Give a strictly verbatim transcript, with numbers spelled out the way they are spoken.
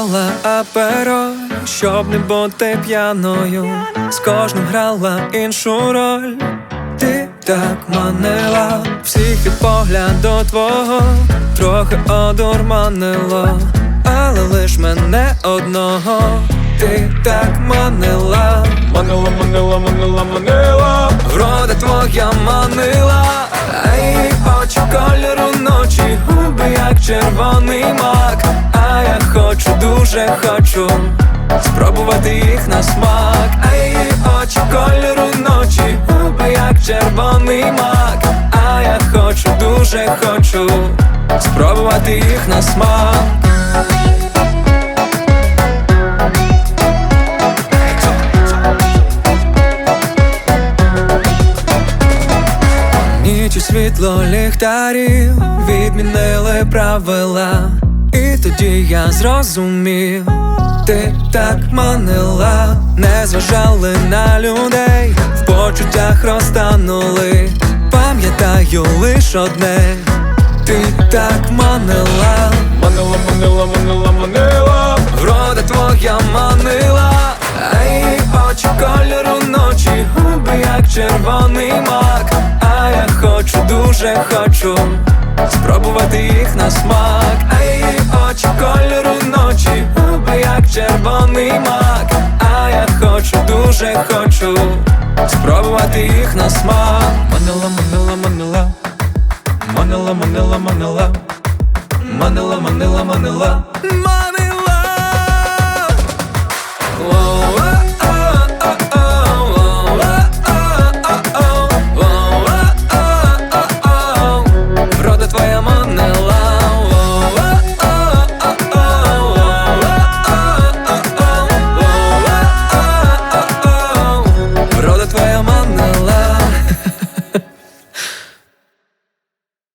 брала апероль, щоб не бути п'яною. З кожним грала іншу роль. Ти так манила, всіх від погляду твого трохи одурманило, але лиш мене одного. Ти так манила, манила, манила, манила, манила. Врода твоя манила, а її очі кольору ночі, губи як червоний мак. А я хочу, дуже хочу спробувати їх на смак. А її очі кольору ночі, губи як червоний мак. А я хочу, дуже хочу спробувати їх на смак. Ніч і світло ліхтарів відмінили правила, і тоді я зрозумів, ти так манила. Не зважали на людей, в почуттях розтанули. Пам'ятаю лиш одне, ти так манила. Манила, манила, манила, манила. Врода твоя манила, а її очі кольору ночі, губи як червоний мак. А я хочу, дуже хочу спробувати їх на смак. А її очі кольору ночі, губи як червоний мак. А я хочу, дуже хочу спробувати їх на смак. Манила, манила, манила. Манила, манила, манила. Манила, манила, манила.